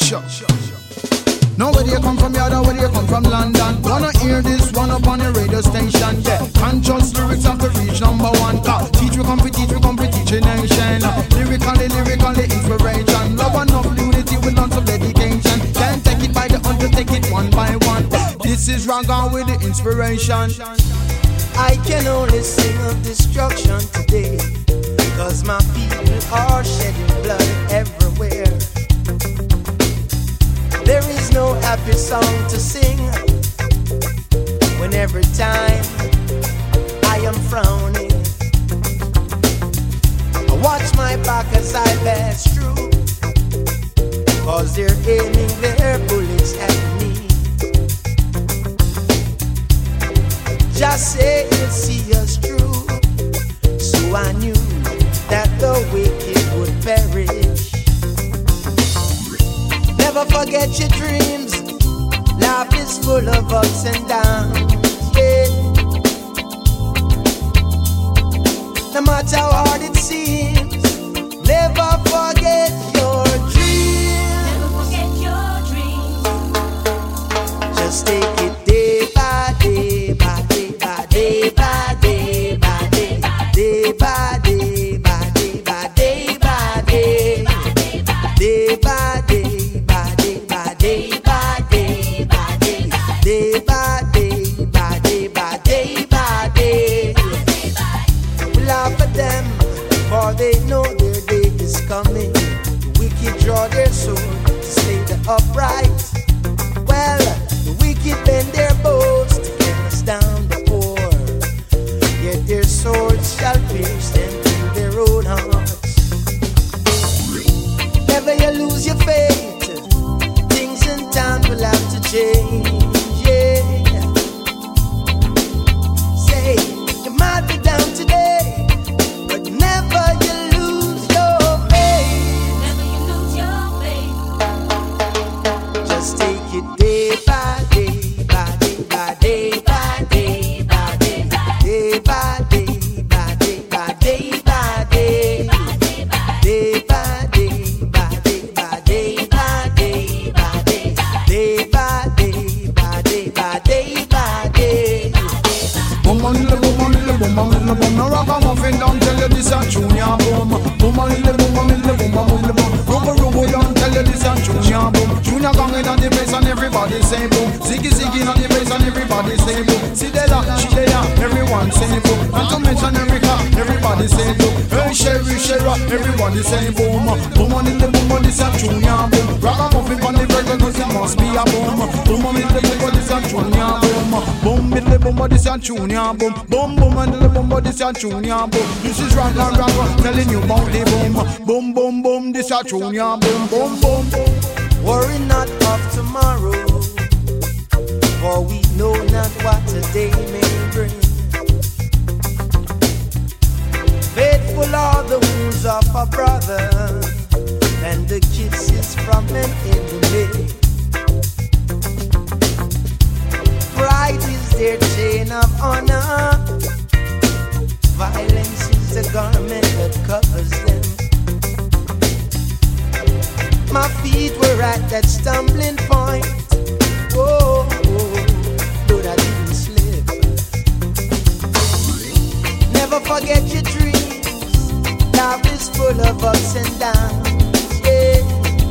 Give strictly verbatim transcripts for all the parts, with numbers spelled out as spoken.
Sure, sure, sure. Now where you come from, yada, where you come from, London. Wanna hear this one up on your radio station, yeah. Conscious lyrics have to reach number one. Cause teach we come for teach, we come for teach a nation. Lyrically, lyrically, inspiration. Love enough unity with lots of dedication. Can't take it by the hundred, take it one by one. This is Ragga with the inspiration. I can only sing of destruction today, cause my people are shedding blood everywhere. There is no happy song to sing when every time I am frowning. I watch my back as I pass through, cause they're aiming their bullets at me. Just say you'll see us through, so I knew that the wicked would perish. Never forget your dreams. Life is full of ups and downs, yeah. No matter how hard it seems, never forget your dreams. Never forget your dreams. Just take it day by day, by day, by day, by day, by day, day by day, by day, by day, by day, day by day. Day by day, by day, by day, by day. We laugh at them, for they know their day is coming. The wicked draw their sword to slay the upright. Well, the wicked bend their bows to cast down the poor. Yet their swords shall pierce them through their own hearts. Never you lose your faith, things in time will have to change. You might be down today, but never you lose your faith. Never you lose your faith. Just take it day by day, by day, by day, by day, by day, day by day, by day, by day, by day, day by day, by day, by day, by day, by day, day by day, by day, by day, by day. Boom, little boom, little boom, little boom. No ragamuffin don't tell you this a junior boom. Boom, little boom, little boom, little boom. Rubber, rubber don't tell you this a junior boom. Junior gangin' on the place and everybody say boom. Ziggy, ziggy on the place and everybody say boom. See they la, she they la, everyone say boom. Not to mention America, everybody say boom. Hey, Sherry, Sherry, everybody say boom. Boom, little boom, this a junior boom. Ragamuffin on the burger, cause it must be a boom. Boom, little boom, this a junior boom. Boom, little boom, this a junior boom. Boom, boom, and little boom, this a junior boom. This is Ragga Ragga telling you about the boom. Boom, boom, boom, this a junior boom. Boom, boom, boom. Worry not of tomorrow, for we know not what today may bring. Faithful are the wounds of a brother, and the kisses from an enemy. Pride is their chain of honor. Violence is the garment that covers them. My feet were at that stumbling point. Oh, oh, but I didn't slip. Never forget your dreams. Life is full of ups and downs. Yeah.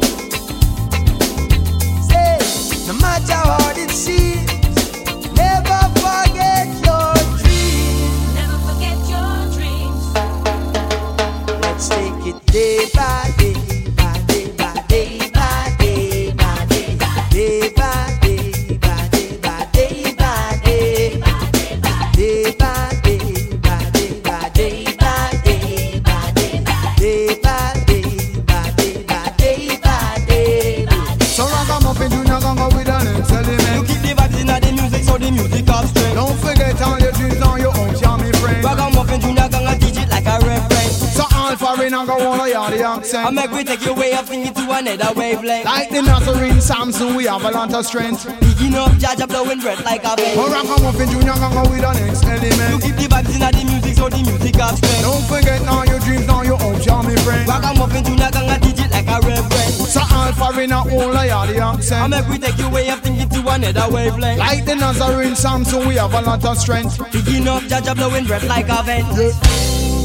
Say, no matter how hard it seems, never forget your dreams. Never forget your dreams. Let's take it day by day. Day by day, by day, day by day, by day, by day, by day, day by day, by day, by day, by day, by day, day by day, by day, by day, by day. So Ragamuffin Junior gonna go with an next element. You keep the vibes in the music, so the music have strength. Don't forget all your dreams on your own, charming friend. Ragamuffin Junior gonna teach it like a reference. So Alpha Rain and go on a yard the accent. I make we take you way up into another wavelength. Like the Nazarene Samson, we have a lot of strength. Picking up, Jaja blowing breath like a vent. Oh, Ragamuffin Junior gonna go with an next element. You keep the vibes in the music, so the music have strength. Don't forget all your dreams on your own, charming friend. Ragamuffin Junior gonna teach it like a reference. So Alpha Nazarene, a whole lot of the I accent. make we take your way of thinking to another wavelength. Like the Nazarene Samson, we have a lot of strength. Picking up Jaja blowing breath like a vent. Yeah.